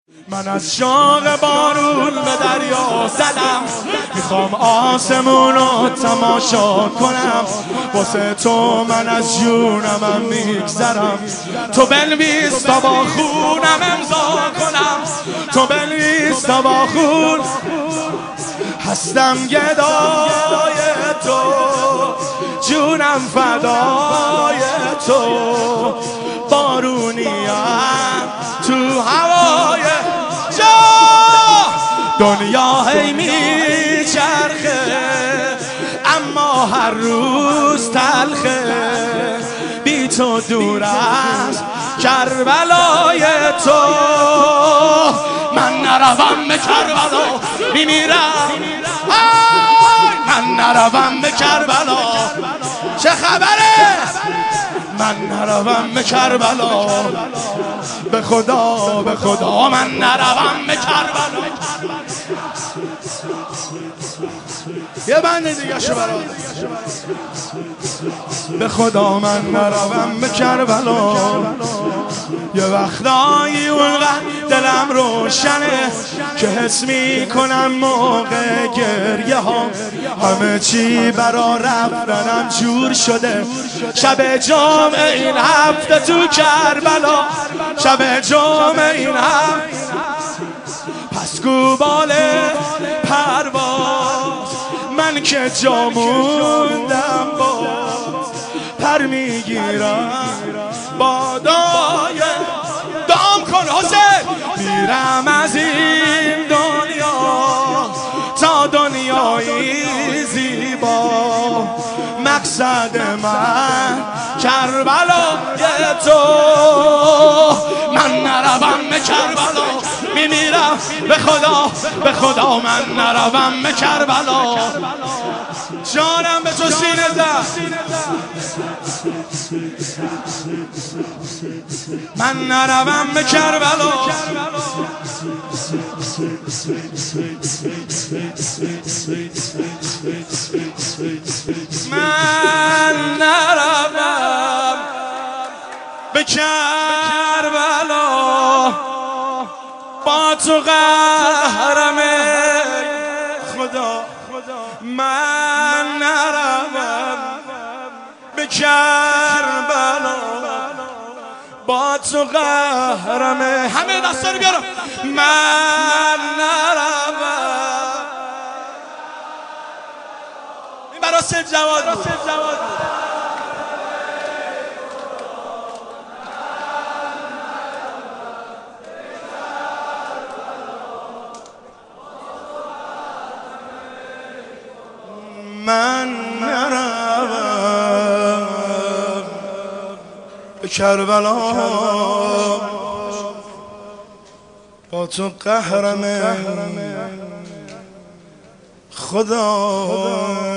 من از شوق بارون به دریا زدم، میخوام آسمونو تماشا کنم. واسه تو من از جونمم میگذرم، تو بنویس تا با خونم امضا کنم. تو بنویس تا با خون هستم گدای تو، جونم فدای تو. بارونیم تو هوای دنیا هی میچرخه، اما هر روز تلخه. بی تو دور از کربلای تو، من نروم به کربلا میمیرم. من نروم به کربلا، چه خبره؟ من نروم به کربلا، به خدا به خدا من نروم به کربلا. یه بند دیگه شو برات. به خدا من نروم به کربلا، یه وقتایی اونقدر دلم روشنه که حس میکنم موقع گریه ها همه چی برا رفتنم جور شده. شب جمعه این هفته تو کربلا، شب جمعه این هفته پس گوبال پرواز، من که جا موندم باز پر میگیرم بادای دام کن حسین. میرم از این دنیا تا دنیایی زیبا، مقصد من کربلای تو. من نروم به کربلا میمیرم، به خدا به خدا من نروم به کربلا. جانم به تو سینه زد، من نروم به کربلا. من نروم به کربلا، با تو قهرم خدا. من نروم به کربلا، با تو قهرم. همه دستا رو بیارم. من نروم. این برای سید جواد بود. من نروم به کربلا، با تو قهرم خدا.